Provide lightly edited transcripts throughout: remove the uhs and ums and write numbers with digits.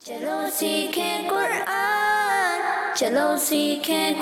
چلو سیکھیں قرآن، چلو سیکھیں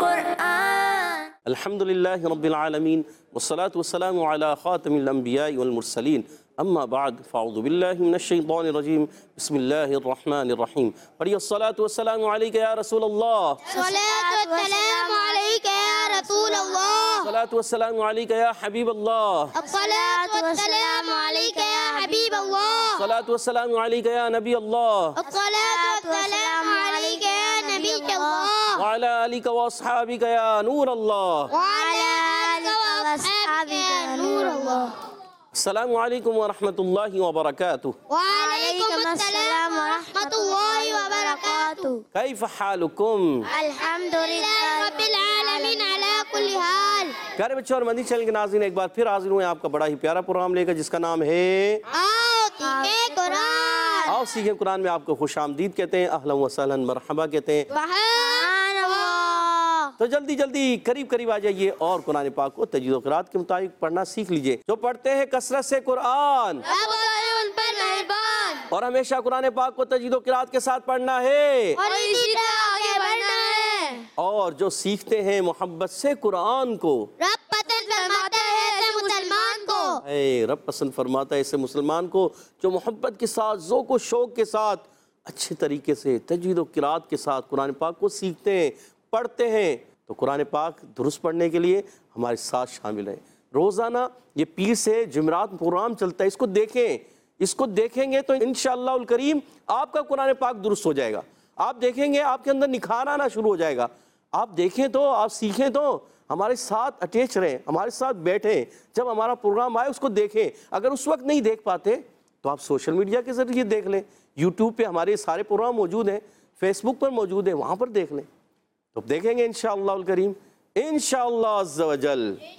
قرآن۔ الحمدللہ رب العالمین والصلاة والسلام علی خاتم الانبیاء والمرسلین، اما بعد فاعوذ باللہ من الشیطان الرجیم، بسم اللہ الرحمن الرحیم۔ پڑھیے الصلاة والسلام علیکہ یا رسول اللہ، صلاۃ والسلام علیکہ یا رسول اللہ، الصلاة والسلام علیکہ یا حبیب اللہ، الصلاۃ والسلام علیکہ یا حبیب اللہ، الصلاة والسلام علیکہ یا نبی اللہ، الصلاۃ والسلام علیکہ یا نبی اللہ، وعلی آلک واصحابک یا نور اللہ۔ وعلی آلک واصحابک یا نور اللہ۔ السلام علیکم ورحمۃ اللہ وبرکاتہ۔ وعلیکم السلام ورحمۃ اللہ وبرکاتہ۔ کیف حالکم؟ الحمدللہ رب العالمین علی کل حال۔ پیارے بچوں اور مدنی چینل کے ناظرین، ایک بار پھر حاضر ہوئے آپ کا بڑا ہی پیارا پروگرام لے کر، جس کا نام ہے آؤ سیکھیں قرآن۔ آؤ سیکھیں قرآن میں آپ کو خوش آمدید کہتے ہیں، اہلا و سہلا مرحبا کہتے ہیں۔ سبحان اللہ۔ تو جلدی جلدی قریب آ جائیے اور قرآن پاک کو تجوید و قرات کے مطابق پڑھنا سیکھ لیجئے۔ جو پڑھتے ہیں کثرت سے قرآن رب ان پر مہربان، اور ہمیشہ قرآن پاک کو تجوید و قرات کے ساتھ پڑھنا ہے، اور اسی طرح آگے بڑھنا ہے۔ اور جو سیکھتے ہیں محبت سے قرآن کو، رب پسند فرماتا ہے ایسے مسلمان کو، اے رب پسند فرماتا ہے ایسے مسلمان کو جو محبت کے ساتھ، ذوق و شوق کے ساتھ، اچھے طریقے سے تجوید و قرات کے ساتھ قرآن پاک کو سیکھتے ہیں، پڑھتے ہیں۔ تو قرآن پاک درست پڑھنے کے لیے ہمارے ساتھ شامل ہیں۔ روزانہ یہ پیر سے جمعرات پروگرام چلتا ہے، اس کو دیکھیں، اس کو دیکھیں گے تو انشاءاللہ الکریم آپ کا قرآن پاک درست ہو جائے گا۔ آپ دیکھیں گے آپ کے اندر نکھار آنا شروع ہو جائے گا۔ آپ دیکھیں تو، آپ سیکھیں تو، ہمارے ساتھ اٹیچ رہیں، ہمارے ساتھ بیٹھیں، جب ہمارا پروگرام آئے اس کو دیکھیں۔ اگر اس وقت نہیں دیکھ پاتے تو آپ سوشل میڈیا کے ذریعے دیکھ لیں، یوٹیوب پہ ہمارے سارے پروگرام موجود ہیں، فیس بک پر موجود ہیں، وہاں پر دیکھ لیں۔ تو دیکھیں گے انشاءاللہ الکریم، انشاءاللہ عز و جل،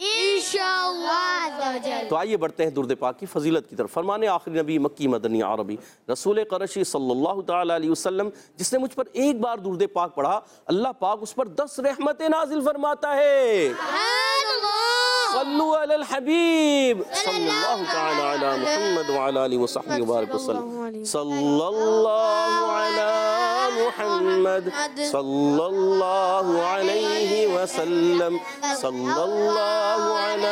انشاءاللہ عز و جل۔ تو آئیے بڑھتے ہیں درود پاک کی فضیلت کی طرف۔ فرمان آخری نبی مکی مدنی عربی رسول قرشی صلی اللہ تعالیٰ علیہ وسلم، جس نے مجھ پر ایک بار درود پاک پڑھا، اللہ پاک اس پر 10 رحمتیں نازل فرماتا ہے۔ سبحان اللہ۔ صلو علی الحبیب صلی اللہ تعالیٰ علی محمد وعلی آلہ وصحبہ وبارک وسلم۔ صلی اللہ علی محمد صلی اللہ علیہ وسلم، صلی اللہ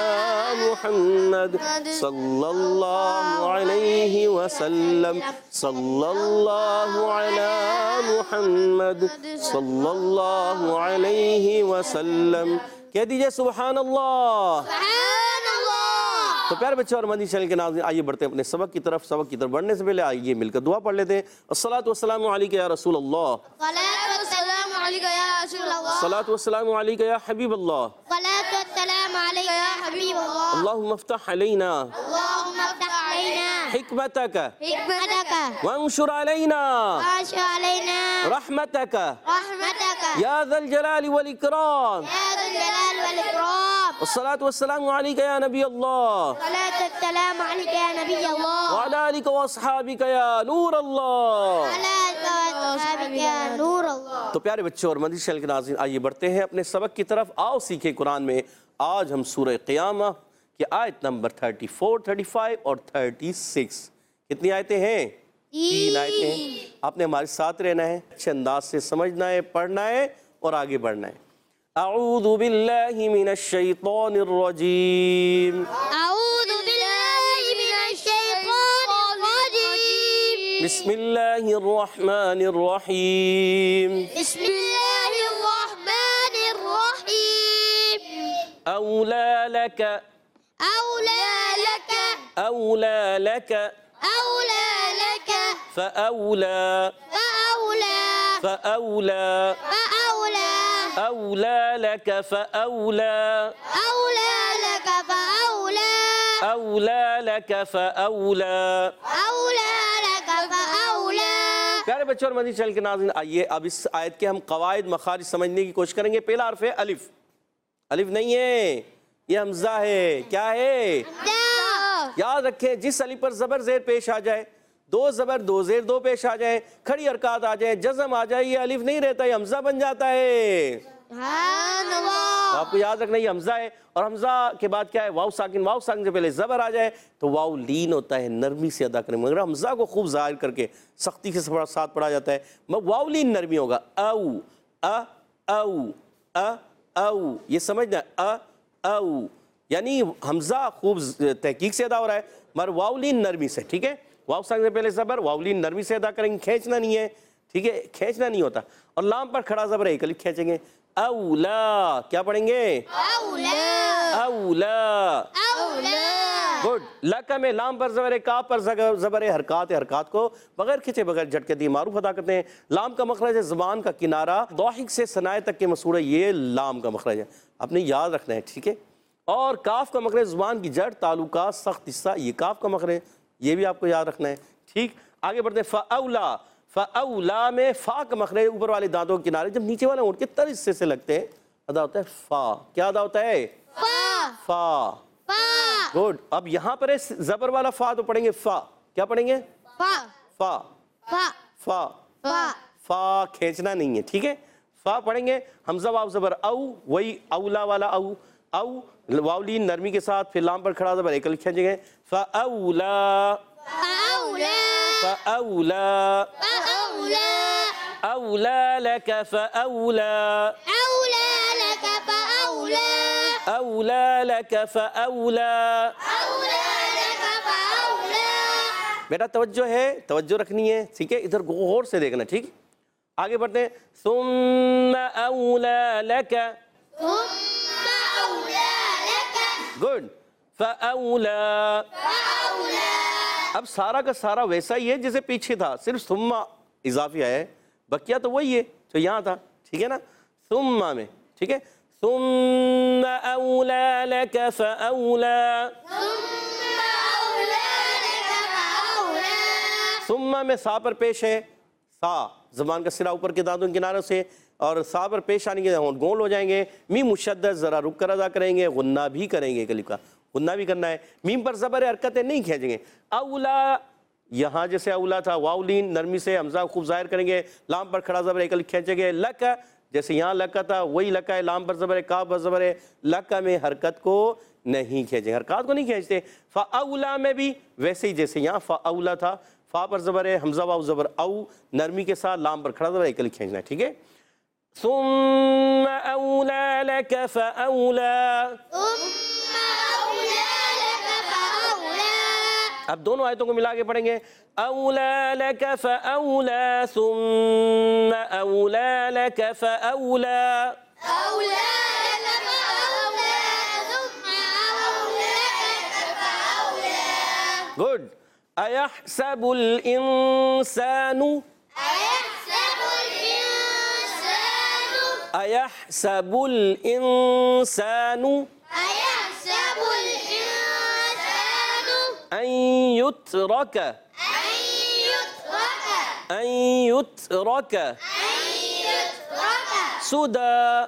علی محمد صلی اللہ علیہ وسلم، صلی اللہ علی محمد صلی اللہ علیہ وسلم۔ کہہ دیجئے سبحان اللہ۔ سبحان اللہ۔ تو پیارے بچے اور مدنی چینل کے ناظرین، آئیے بڑھتے ہیں اپنے سبق کی طرف بڑھنے سے پہلے آئیے مل کر دعا پڑھ لیتے ہیں۔ الصلاۃ والسلام علیکہ یا رسول اللہ، صلاۃ والسلام علیکہ یا رسول اللہ، الصلاۃ والسلام علیکہ یا حبیب اللہ، صلاۃ والسلام علیکہ یا حبیب اللہ، اللہم افتح علینا اللہم افتح علینا حکمتک حکمتک وانشر علینا وانشر علینا رحمتک رحمتک یا ذا الجلال والاکرام، یا ذا الجلال والاکرام، الصلاۃ والسلام علیکہ یا نبی اللہ، صلاۃ والسلام علیکہ یا نبی اللہ، وعلی آلک واصحابک یا نور اللہ۔ علی اصحابک یا نور اللہ۔ تو پیارے بچوں اور مدنی چینل کے ناظرین، آئیے بڑھتے ہیں اپنے سبق کی طرف۔ آؤ سیکھیں قرآن میں۔ آج ہم سورہ قیامہ کی آیت نمبر 34، 35 اور 36۔ کتنی آیتیں ہیں؟ 3 آیتیں ہیں۔ آپ نے ہمارے ساتھ رہنا ہے، اچھے انداز سے سمجھنا ہے، پڑھنا ہے اور آگے بڑھنا ہے۔ اعوذ باللہ من الشیطان الرجیم، اعوذ باللہ من الشیطان الرجیم، بسم اللہ الرحمن الرحیم۔ بسم اللہ الرحمن الرحیم۔ اولا لک اولا لک اولا لک اولا لک فأولا فاولا فأولا فاولا أولى لك فأولى اولا لک فاولا أولى لك فأولى۔ اولا لک فاولا۔ پیارے بچوں اور مدنی چینل کے ناظرین، آئیے اب اس آیت کے ہم قواعد مخارج سمجھنے کی کوشش کریں گے۔ پہلا حرف ہے الف۔ الف نہیں ہے، یہ حمزہ ہے۔ کیا ہے؟ یاد رکھیں، جس الف پر زبر زیر پیش آ جائے، 2 زبر 2 زیر 2 پیش آ جائیں، کھڑی حرکات آ جائیں، جزم آ جائے، یہ الف نہیں رہتا، یہ حمزہ بن جاتا ہے۔ تو آپ کو یاد رکھنا یہ حمزہ ہے، اور حمزہ کے بعد کیا ہے؟ واو ساکن سے پہلے زبر آ جائے تو واو لین ہوتا ہے، نرمی سے ادا کریں، مگر حمزہ کو خوب ظاہر کر کے سختی سے ساتھ پڑھا جاتا ہے، واو لین نرمی ہوگا، او یہ سمجھنا، او یعنی حمزہ خوب تحقیق سے ادا ہو رہا ہے مگر واو لین نرمی سے، ٹھیک ہے؟ واو ساکن سے پہلے زبر، واو لین نرمی سے ادا کریں گے، کھینچنا نہیں ہے، ٹھیک ہے؟ کھینچنا نہیں ہوتا، اور لام پر کھڑا زبر ہے، ایک الف کھینچیں گے، اولا، کیا پڑھیں گے؟ اولا، گڈ۔ لکا میں لام پر زبر ہے، کاف پر زبر ہے، حرکات کو بغیر کھینچے بغیر جھٹکے دی معروف ادا کرتے ہیں۔ لام کا مخرج ہے زبان کا کنارہ، ضاحک سے ثنائے تک کے مسور ہے، یہ لام کا مخرج ہے، آپ نے یاد رکھنا ہے، ٹھیک ہے؟ اور کاف کا مخرج زبان کی جڑ، تعلقات، سخت حصہ، یہ کاف کا مخرج ہے، یہ بھی آپ کو یاد رکھنا ہے، ٹھیک؟ آگے بڑھتے ہیں، فاولا، فاولا میں فا کا مخرج اوپر والے دانتوں کے کنارے جب نیچے والے ہونٹ کے تر حصے سے لگتے ہیں ادا ہوتا ہے فا، کیا ادا ہوتا ہے؟ فا، گڈ۔ اب یہاں پر زبر والا فا تو پڑھیں گے فا، کیا پڑھیں گے؟ فا، فا کھینچنا نہیں ہے، ٹھیک ہے؟ فا پڑھیں گے، حمزہ واو زبر او، وہی اولا والا او واو لین نرمی کے ساتھ، پھر لام پر کھڑا زبر ایک الف کھینچیں گے، فاولا، فاولا، اولا لک فاولا، اولا لک فاولا۔ بیٹا توجہ ہے، توجہ رکھنی ہے، ٹھیک ہے؟ ادھر غور سے دیکھنا، ٹھیک؟ آگے بڑھتے ہیں، ثم اولا لک، گڈ، فاولا۔ اب سارا کا سارا ویسا ہی ہے جیسے پیچھے تھا، صرف ثم اضافی آیا ہے، بقیہ تو وہی ہے جو یہاں تھا، ٹھیک ہے نا؟ ثم میں، ٹھیک ہے؟ ثم اولا لک فاولا، ثم میں سا پر پیش ہے، سا زبان کا سرا اوپر کے دانتوں کے کناروں سے، اور سا پر پیش آنے کے ہونٹ گول ہو جائیں گے، میم مشدد ذرا رک کر ادا کریں گے، غنہ بھی کریں گے، کلمہ کا غنہ بھی کرنا ہے، میم پر زبر حرکتیں نہیں کھینچیں گے، اولا یہاں جیسے اولا تھا واو لین نرمی سے حمزہ خوب ظاہر کریں گے، لام پر کھڑا زبر ایک الف کھینچیں گے، لک جیسے یہاں لکا تھا وہی لکا ہے، لام پر زبر ہے، کاف پر زبر ہے، لکا میں حرکت کو نہیں کھینچیں، حرکات کو نہیں کھینچتے، فاولا میں بھی ویسے ہی جیسے یہاں فاولا تھا، فا پر زبر ہے، حمزہ واو زبر او نرمی کے ساتھ، لام پر کھڑا زبر ایک الف کھینچنا ہے، ٹھیک ہے؟ ثم اولا لک فاولا، اب دونوں آیتوں کو ملا کے پڑھیں گے، اولا لک فاولا، ثم اولا لک فاولا، گڈ۔ ایحسب الانسان، ایحسب الانسان ان یترک، ان یترک سدى،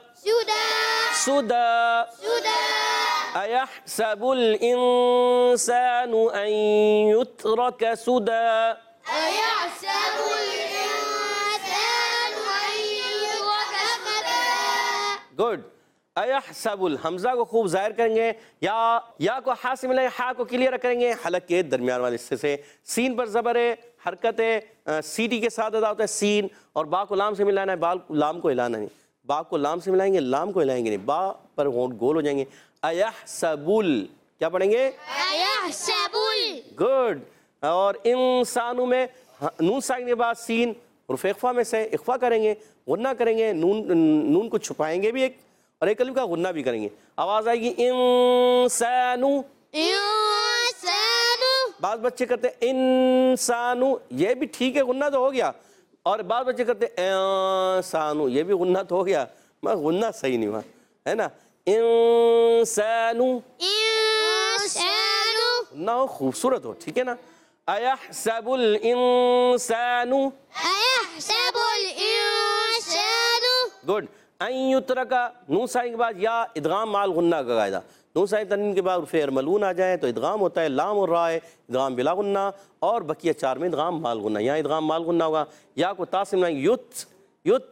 سدى، أيحسب الإنسان أن يترك سدى، أيحسب الإنسان أن يترك سدى، گڈ۔ ایحسب الحمزہ کو خوب ظاہر کریں گے، یا کو ہا سے ملائیں، ہا کو کلیئر کریں گے حلق کے درمیان والے حصے سے، سین پر زبر ہے، حرکت ہے، سی ٹی کے ساتھ ادا ہوتا ہے سین، اور با کو لام سے ملانا ہے، لام کو ہلانا نہیں، با کو لام سے ملائیں گے، لام کو ہلائیں گے نہیں، با پر ہونٹ گول ہو جائیں گے، ایحسب ال، کیا پڑھیں گے؟ أيحسب گڈ۔ اور انسانوں میں نون ساکن کے بعد سین حرف اخفا میں سے اخفا کریں گے، غنہ کریں گے، نون کو چھپائیں گے بھی ایک، اور ایک الف کا غنہ بھی کریں گے، آواز آئے گی انسانو، إنسان، بعض بچے کرتے ہیں انسانو، یہ بھی ٹھیک ہے غنہ تو ہو گیا، اور بعض بچے کرتے ہیں انسانو، یہ بھی غنہ تو ہو گیا مگر غنہ صحیح نہیں ہوا، ہے نا؟ انسانو، إنسان، غنہ ہو خوبصورت ہو، ٹھیک ہے نا؟ ایحسب الانسانو، أيحسب الإنسان، گڈ۔ این یترکا، نون ساکن کے بعد یا ادغام مال غنہ کا قاعدہ، نون ساکن تنوین کے بعد حرف ارملون آ جائیں تو ادغام ہوتا ہے، لام اور را ہے ادغام بلا غنہ، اور بقیہ چار میں ادغام مال غنہ، یہاں ادغام مال غنہ ہوگا، یا کو تا سے ملائیں یت، یت،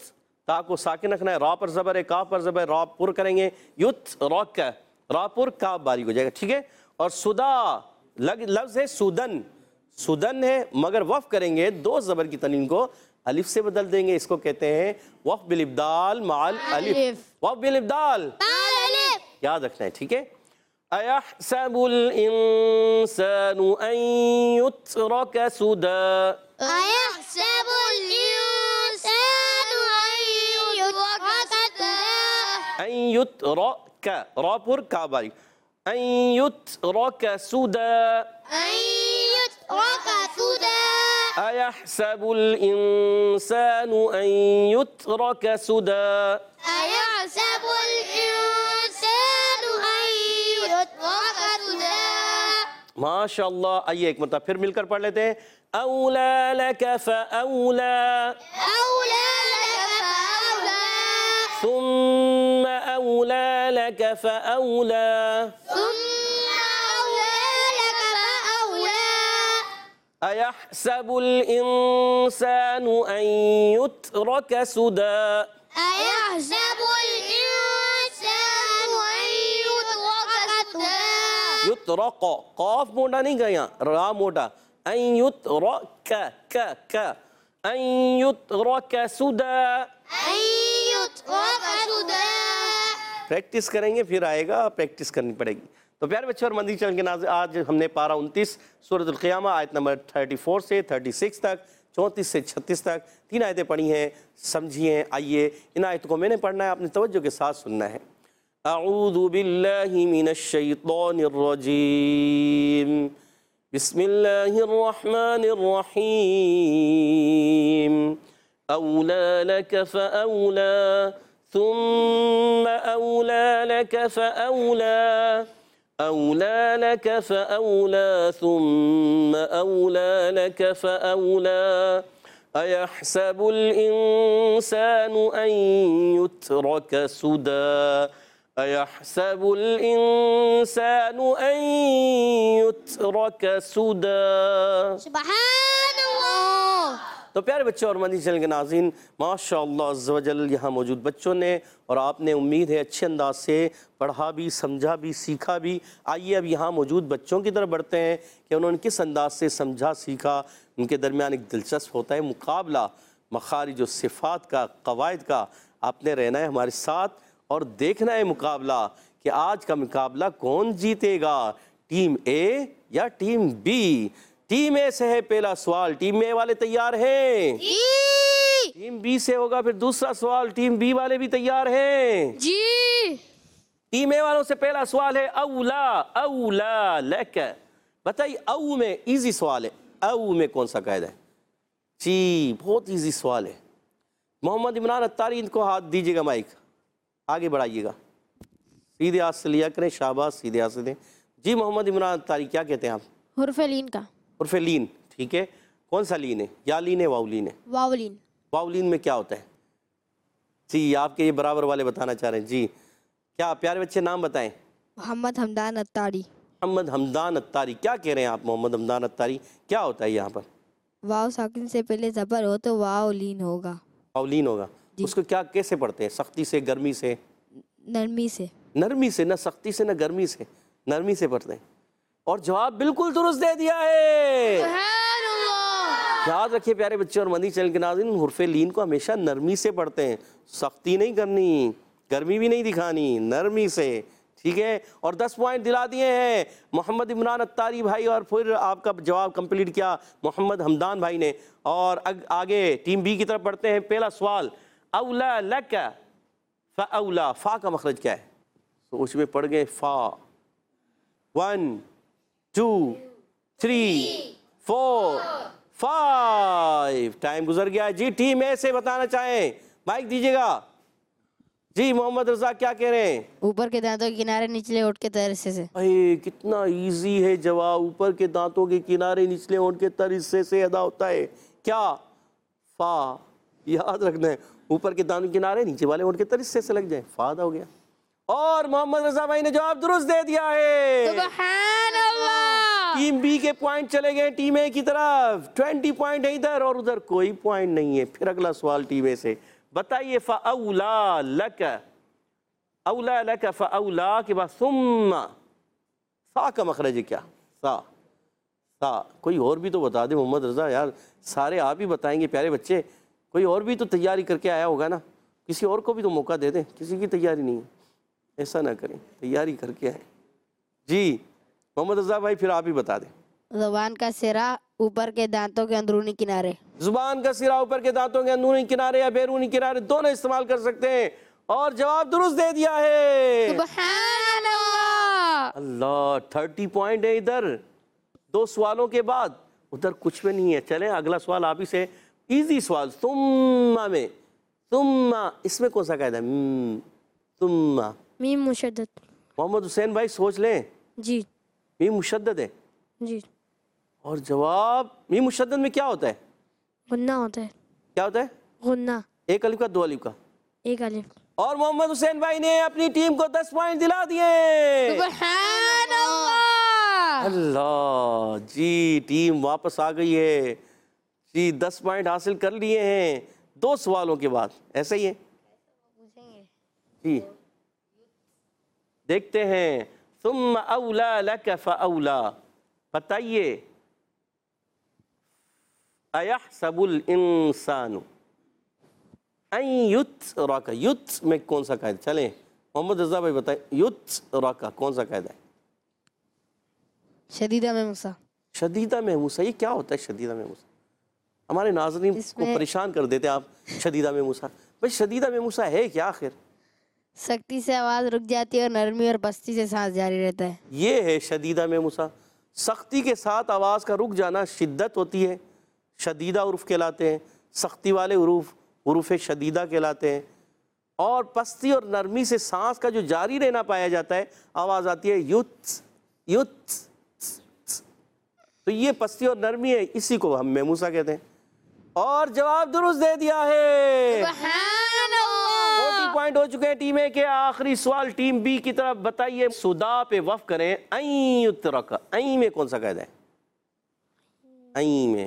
تا کو ساکن رکھنا ہے، را پر زبر ہے، کاف پر زبر ہے، را پر کریں گے، یت روک کا، را پر کاف باریک ہو جائے گا، ٹھیک ہے. اور صدا لفظ ہے سودن، سودن ہے مگر وقف کریں گے، دو زبر کی تنوین کو الف سے بدل دیں گے، اس کو کہتے ہیں وقف بالابدال مع الالف، وقف بالابدال یاد رکھنا ہے، ٹھیک ہے. اَيَحْسَبُ الْإِنسَانُ أَن يُتْرَكَ سُدًى، أيحسب الإنسان أن يترك سدى أن يترك، را پر کا باریک، أن يترك سُدًى، أن يترك سدى أَيَحْسَبُ الْإِنسَانُ أَن يُتْرَكَ سُدًى. أيحسب الإنسان أن يترك سدى. ماشاء اللہ. آئیے ایک مرتبہ پھر مل کر پڑھ لیتے ہیں. أولى لك فأولى، أولى لك فأولى ثم أولى لك فأولى، ثم أولى لك فأولى. أيحسب الإنسان أن يترك سدى، أيحسب الإنسان أن يترك سدى. يترك، قاف موٹا نہیں گیا، را موٹا، أن يترك أن يترك سدى. أن يترك سدى. پریکٹس کریں گے پھر آئے گا، پریکٹس کرنی پڑے گی. تو پیارے بچے اور مدنی چینل کے ناظرین، آج ہم نے پارہ 29 سورۃ القیامہ آیت نمبر 34 سے 36 تک، 34 سے 36 تک 3 آیتیں پڑھی ہیں، سمجھی ہیں. آئیے ان آیتوں کو میں نے پڑھنا ہے، اپنی توجہ کے ساتھ سننا ہے. اعوذ باللہ من الشیطان الرجیم، بسم اللہ الرحمن الرحیم. أولى لك فأولى ثم أولى لك فأولى، أولى لك فأولى ثم أولى لك فأولى. أيحسب الإنسان أن يترك سدى، أيحسب الإنسان أن يترك سدى. سبحان اللہ. تو پیارے بچوں اور مدنی چینل کے ناظرین، ماشاءاللہ عز و جل یہاں موجود بچوں نے اور آپ نے امید ہے اچھے انداز سے پڑھا بھی، سمجھا بھی، سیکھا بھی. آئیے اب یہاں موجود بچوں کی طرف بڑھتے ہیں کہ انہوں نے کس انداز سے سمجھا، سیکھا. ان کے درمیان ایک دلچسپ ہوتا ہے مقابلہ مخارج و صفات کا، قواعد کا. آپ نے رہنا ہے ہمارے ساتھ اور دیکھنا ہے مقابلہ کہ آج کا مقابلہ کون جیتے گا، ٹیم اے یا ٹیم بی. ٹیم اے سے ہے پہلا سوال، ٹیم اے والے تیار ہیں؟ جی ٹیم بی سے ہوگا پھر دوسرا سوال، ٹیم بی والے بھی تیار ہیں؟ جی. ٹیم اے والوں سے پہلا سوال ہے اولا، اولا لک. بتائیے او میں ایزی سوال ہے، او میں کون سا قاعدہ ہے؟ جی بہت ایزی سوال ہے. محمد عمران اتاری، ان کو ہاتھ دیجیے گا، مائک آگے بڑھائیے گا، سیدھے ہاتھ سے لیا کریں، شاباش، سیدھے ہاتھ سے دیں. جی محمد عمران اتاری، کیا کہتے ہیں آپ؟ حرف لین کا. حرف لین، ٹھیک ہے. کون سا لین ہے؟ یا لین ہے، واو لین ہے؟ واو لین. واو لین میں کیا ہوتا ہے؟ جی آپ کے یہ برابر والے بتانا چاہ رہے ہیں. جی کیا پیارے بچے نام بتائیں؟ محمد حمدان اتاری. محمد حمدان اتاری، کیا کہہ رہے ہیں آپ محمد حمدان اتاری؟ کیا ہوتا ہے یہاں پر؟ واو ساکن سے پہلے زبر ہو تو واو لین ہوگا. واو لین ہوگا. اس کو کیا کیسے پڑھتے ہیں؟ سختی سے، گرمی سے؟ نرمی سے. نرمی سے، نہ سختی سے نہ گرمی سے، نرمی سے پڑھتے ہیں. اور جواب بالکل درست دے دیا ہے. سبحان اللہ. یاد رکھیے پیارے بچے اور مدنی چینل کے ناظرین، حرف لین کو ہمیشہ نرمی سے پڑھتے ہیں، سختی نہیں کرنی، گرمی بھی نہیں دکھانی، نرمی سے، ٹھیک ہے. اور 10 پوائنٹ دلا دیے ہیں محمد عمران اتاری بھائی، اور پھر آپ کا جواب کمپلیٹ کیا محمد حمدان بھائی نے. اور آگے ٹیم بی کی طرف بڑھتے ہیں. پہلا سوال، اولا لک فاولا، فا کا مخرج کیا ہے؟ تو اس میں پڑھ گئے فا. 1 2 3 4 5. ٹائم گزر گیا ہے. جی ٹیم اے سے بتانا چاہیں، مائک دیجیے گا. جی محمد رضا کیا کہہ رہے ہیں؟ اوپر کے دانتوں کے کنارے نچلے ہونٹ کے تر حصے سے. اے کتنا ایزی ہے جواب. اوپر کے دانتوں کے کنارے نچلے ہونٹ کے تر حصے سے ادا ہوتا ہے کیا؟ فا. یاد رکھنا ہے، اوپر کے دانتوں کے کنارے نیچے والے ہونٹ کے تر حصے سے لگ جائیں، فا ادا ہو گیا. اور محمد رضا بھائی نے جواب درست دے دیا ہے. سبحان اللہ. ٹیم بی کے پوائنٹ چلے گئے ٹیم اے کی طرف. 20 پوائنٹ ہے ادھر اور ادھر کوئی پوائنٹ نہیں ہے. پھر اگلا سوال ٹیم اے سے. بتائیے فَأَوْلَى لَكَ، اولا لَكَ فَأَوْلَى کے بعد ثُمَّ، سا کا مخرج ہے کیا؟ سا، کوئی اور بھی تو بتا دے محمد رضا، یار سارے آپ ہی بتائیں گے پیارے بچے، کوئی اور بھی تو تیاری کر کے آیا ہوگا نا، کسی اور کو بھی تو موقع دے دیں، کسی کی تیاری نہیں ہے، ایسا نہ کریں، تیاری کر کے آئیں۔ جی محمد رضا بھائی پھر آپ ہی بتا دیں۔ زبان کا سرا اوپر کے دانتوں کے اندرونی کنارے۔ زبان کا سرا اوپر کے دانتوں کے اندرونی کنارے یا بیرونی کنارے دونوں استعمال کر سکتے ہیں، اور جواب درست دے دیا ہے۔ سبحان اللہ۔ اللہ 30 پوائنٹ ہے ادھر 2 سوالوں کے بعد، ادھر کچھ بھی نہیں ہے۔ چلیں اگلا سوال آپ ہی سے، ایزی سوال، ثم میں، ثم اس میں کون سا قاعدہ ہے؟ ثم، میم مشدد۔ محمد حسین بھائی سوچ لیں، جی میم مشدد ہے، جی، اور جواب میم مشدد میں کیا ہوتا ہے؟ غنہ ہوتا ہے، کیا ہوتا ہے؟ غنہ، ایک الف کا 2 الف کا، ایک الف۔ اور محمد حسین بھائی نے اپنی ٹیم کو 10 پوائنٹ دلا دیے۔ سبحان اللہ۔ اللہ، جی ٹیم واپس آ گئی ہے، جی 10 پوائنٹ حاصل کر لیے ہیں 2 سوالوں کے بعد، ایسا ہی ہے جی۔ دیکھتے ہیں، ثم اولا لک فاولا، بتائیے ایحسب الانسان ان یترک، یت میں کون سا قاعدہ؟ چلیں محمد رضا بھائی بتائیں، یترک کون سا قاعدہ ہے؟ شدیدہ میں مسا۔ شدیدہ میں موسیٰ، یہ کیا ہوتا ہے شدیدہ میں موسیٰ؟ ہمارے ناظرین کو پریشان کر دیتے آپ، شدیدہ میں موسیٰ، بھائی شدیدہ میں موسیٰ ہے کیا آخر؟ سختی سے آواز رک جاتی ہے اور نرمی اور پستی سے سانس جاری رہتا ہے۔ یہ ہے شدیدہ میں موسیٰ، سختی کے ساتھ آواز کا رک جانا شدت ہوتی ہے، شدیدہ حروف کہلاتے ہیں، سختی والے حروف شدیدہ کہلاتے ہیں، اور پستی اور نرمی سے سانس کا جو جاری رہنا پایا جاتا ہے، آواز آتی ہے یت یت، تو یہ پستی اور نرمی ہے، اسی کو ہم میموسا کہتے ہیں، اور جواب درست دے دیا ہے۔ سبحان اللہ۔ 40 پوائنٹ ہو چکے ہیں ٹیم اے کے۔ آخری سوال ٹیم بی کی طرف، بتائیے صدا پہ وقف کریں، این یترک، این میں کون سا قاعدہ ہے؟ این میں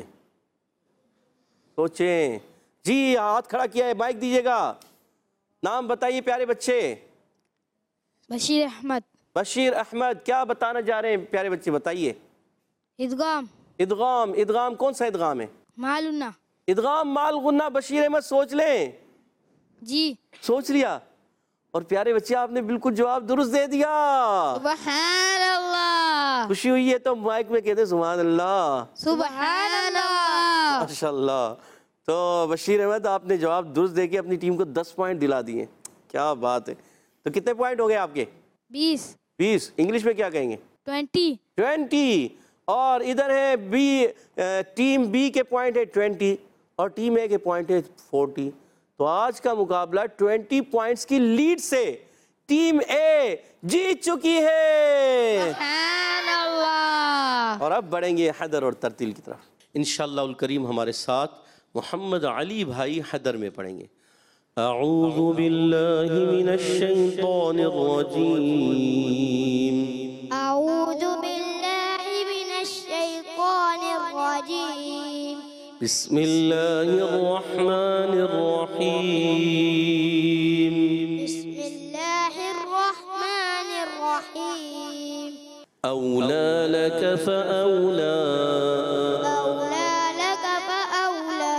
سوچیں جی، ہاتھ کھڑا کیا ہے، مائک دیجیے گا، نام بتائیے پیارے بچے۔ بشیر احمد۔ بشیر احمد، کیا بتانا جا رہے ہیں پیارے بچے؟ بتائیے۔ ادغام۔ ادغام، ادغام کون سا ادغام ہے؟ معلونا۔ ادغام مال غنہ، بشیر احمد سوچ لیں۔ جی سوچ لیا، اور پیارے بچے آپ نے بالکل جواب درست دے دیا۔ سبحان اللہ۔ خوشی ہوئی ہے تو مائک میں کہتے سبحان اللہ، سبحان اللہ۔ ماشاءاللہ۔ تو بشیر احمد آپ نے جواب درست دے کے اپنی ٹیم کو 10 پوائنٹ دلا دیے، کیا بات ہے۔ تو کتنے پوائنٹ ہو گئے آپ کے؟ 20۔ انگلش میں کیا کہیں گے؟ 20۔ اور ادھر ہے بی، ٹیم بی کے پوائنٹ ہے 20 اور ٹیم اے کے پوائنٹ ہے 40۔ تو آج کا مقابلہ 20 پوائنٹس کی لیڈ سے ٹیم اے جیت چکی ہے، سبحان اللہ۔ اور اب بڑھیں گے حدر اور ترتیل کی طرف انشاءاللہ الکریم۔ ہمارے ساتھ محمد علی بھائی حدر میں پڑھیں گے۔ اعوذ باللہ من الشیطان الرجیم، أعوذ بالله من الشيطان الرجيم. بسم اللہ الرحمن الرحیم، بسم الله الرحمن الرحيم. اولا لک فاولا، أولى لك فأولى،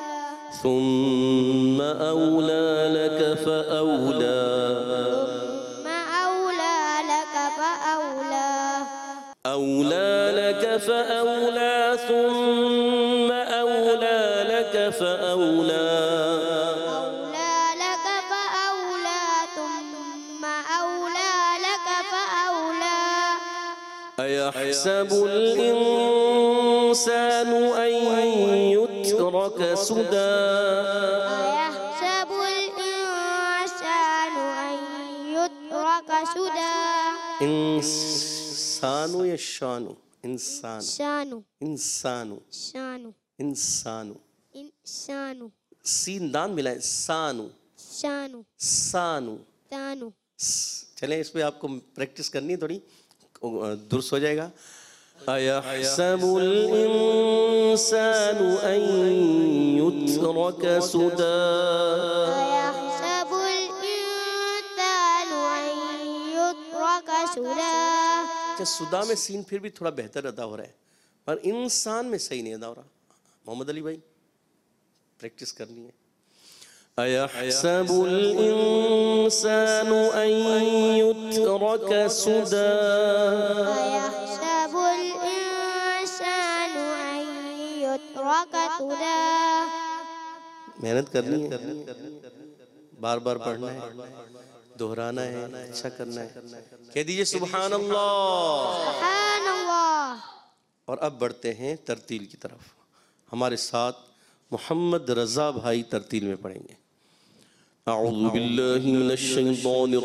ثم اولا لک فاولا، ثم أولى لك فأولى، أولى لك فأولى، ثم أولى لك فأولى، أولى لك فأولى، ثم أولى لك فأولى. أيحسب الإنسان أن يترك سدى، أيحسب الإنسان أن يترك سدى. إنسان یا شانو؟ انسان، شانو انسانو، شانو انسانو، إنسانو سین دان ملا ہے، سانو، شانو سانو۔ تانو. چلیں اس پہ آپ کو پریکٹس کرنی ہے، تھوڑی درست ہو جائے گا۔ अयहसबुल इंसानु अन युत्रक सुदा अयहसबुल इंसानु अन युत्रक सुदा। अच्छा, सुदा में सीन फिर भी थोड़ा बेहतर अदा हो रहा है, पर इंसान में सही नहीं अदा हो रहा। मोहम्मद अली भाई प्रैक्टिस करनी है। अयहसबुल इंसानु अन युत्रक सुदा अयहसबुल इंसानु अन युत्रक सुदा। मेहनत करनी है, बार बार पढ़ना है, दोहराना है, अच्छा करना है। कह दीजिए सुभान अल्लाह। सुभान अल्लाह। और अब बढ़ते हैं तरतील की तरफ। हमारे साथ मोहम्मद रज़ा भाई तरतील में पढ़ेंगे। अऊज़ु बिल्लाहि मिनश शैतानिर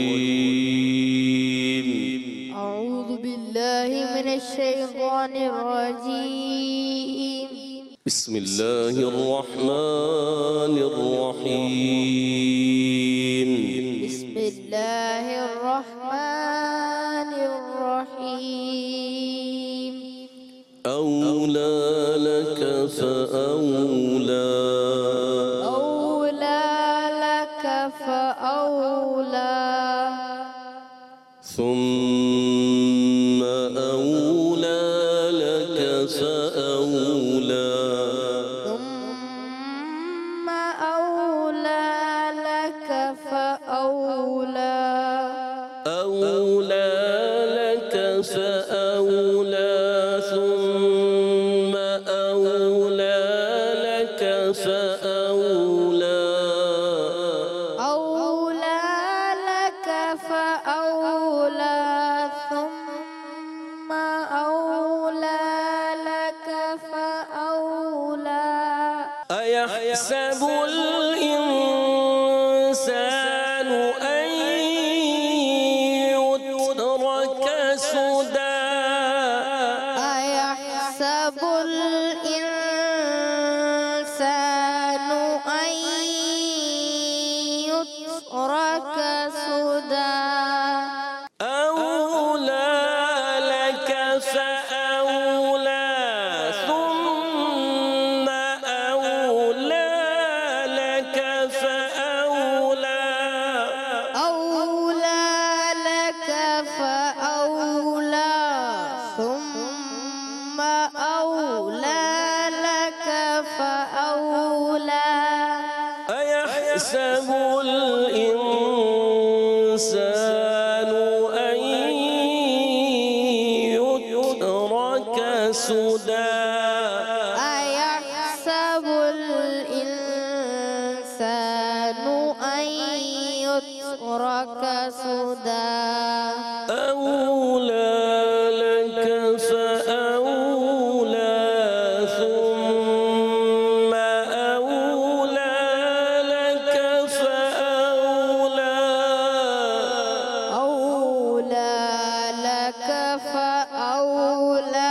रजीम। अऊज़ु बिल्लाहि मिनश शैतानिर रजीम। बिस्मिल्लाहिर रहमानिर रहीम। बिस्मिल्लाहिर रहमानिर रहीम। औला लक फ़औला औला लक फ़औला ثم أولى لك فأولى ثم أولى لك فأولى أولى لك فأولى ثم أولى لك فأولى أولى لك فأولى ثم أولى لك فأولى أيحسب الإنسان أن يترك سدى أيحسب الإنسان أن يترك سدى أولى لك فأولى ثم أولى لك فأولى أولى لك فأولى ثم أولى لك فأولى أيحسب الإنسان أن يترك سدى أيحسب الإنسان أن يترك سدى أولى لك فأولى ثم أولى لك فأولى أولى لك فأولى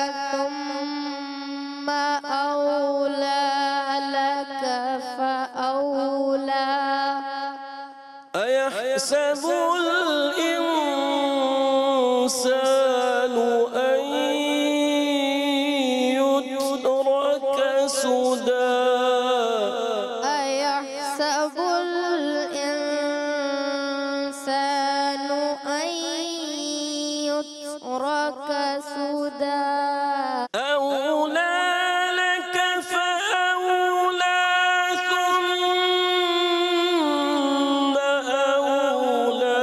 ثم أولى لك فأولى أيحسب الإنسان أن يترك سدى أيحسب الإنسان أن يترك سدى أولى لك فأولى ثم أولى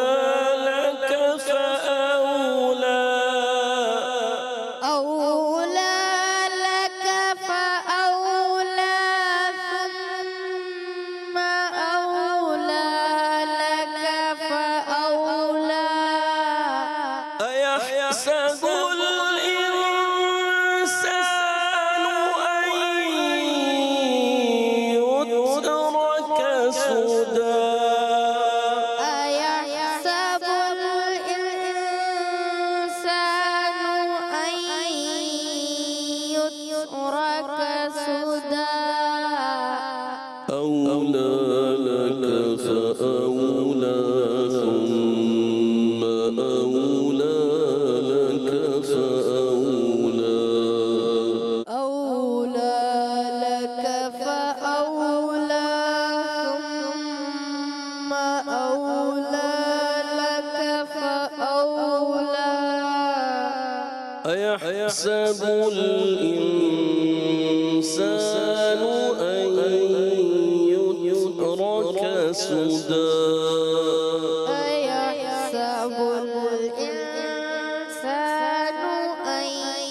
أيحسب الإنسان أن يترك سدى أيحسب الإنسان أن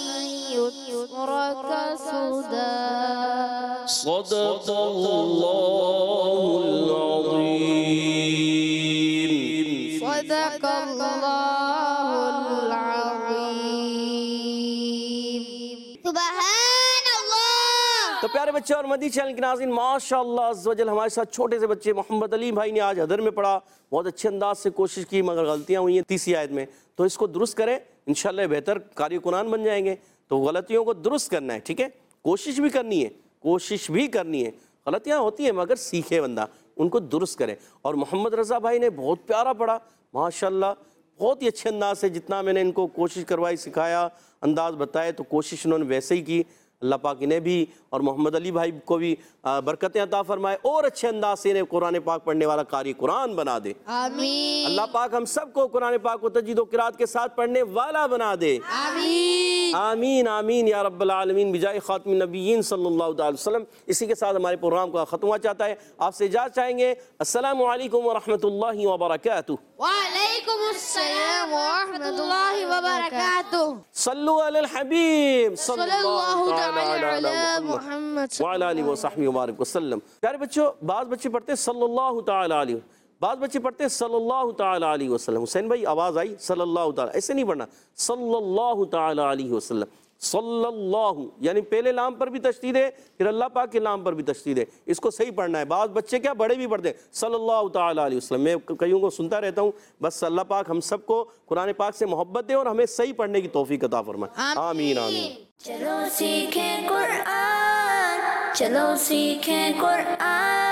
يترك سدى صدق الله العظيم صدق الله العظيم سبحان اللہ. تو پیارے بچے اور مدی چینل کے ناظرین، ماشاءاللہ عز و جل ہمارے ساتھ چھوٹے سے بچے محمد علی بھائی نے آج حدر میں پڑھا، بہت اچھے انداز سے کوشش کی، مگر غلطیاں ہوئی ہیں تیسری آیت میں، تو اس کو درست کریں، انشاءاللہ بہتر قاری قرآن بن جائیں گے۔ تو غلطیوں کو درست کرنا ہے، ٹھیک ہے، کوشش بھی کرنی ہے، غلطیاں ہوتی ہیں مگر سیکھے بندہ، ان کو درست کرے۔ اور محمد رضا بھائی نے بہت پیارا پڑھا ماشاءاللہ، بہت ہی اچھے انداز سے، جتنا میں نے ان کو کوشش کروائی، سکھایا، انداز بتائے، تو کوشش انہوں نے ویسے ہی کی۔ اللہ پاک انہیں بھی اور محمد علی بھائی کو بھی برکتیں عطا فرمائے، اور اچھے انداز سے انہیں قرآن پاک پڑھنے والا قاری قرآن بنا دے۔ آمین اللہ پاک ہم سب کو قرآن پاک کو تجوید و قرات کے ساتھ پڑھنے والا بنا دے۔ آمین آمین آمین یا رب العالمین، بجائے خاتم النبیین صلی اللہ علیہ وسلم۔ اسی کے ساتھ ہمارے پروگرام کا ختم ہوا چاہتا ہے، آپ سے اجازت چاہیں گے۔ السلام علیکم ورحمۃ اللہ وبرکاتہ۔ وعلیکم السلام ورحمۃ اللہ وبرکاتہ. صلو علی الحبیب صلی اللہ تعالی علی علی محمد محمد وعلی آلہ وصحبہ وبارک وسلم۔ پیارے بچوں، بعض بچے پڑھتے ہیں صلی اللہ تعالی علیہ، بعض بچے پڑھتے ہیں صلی اللہ تعالی علیہ وسلم۔ حسین بھائی آواز آئی؟ صلی اللہ تعالی، ایسے نہیں پڑھنا، صلی اللہ تعالی علیہ وسلم۔ صلی اللہ یعنی پہلے لام پر بھی تشدید ہے، پھر اللہ پاک کے لام پر بھی تشدید ہے، اس کو صحیح پڑھنا ہے۔ بعض بچے کیا بڑے بھی پڑھتے ہیں صلی اللہ تعالی علیہ وسلم۔ میں کئیوں کو سنتا رہتا ہوں، بس اللہ پاک ہم سب کو قرآن پاک سے محبت دے اور ہمیں صحیح پڑھنے کی توفیق عطا فرمائے، آمین آمین۔ چلو سیکھیں قرآن، چلو سیکھیں قرآن۔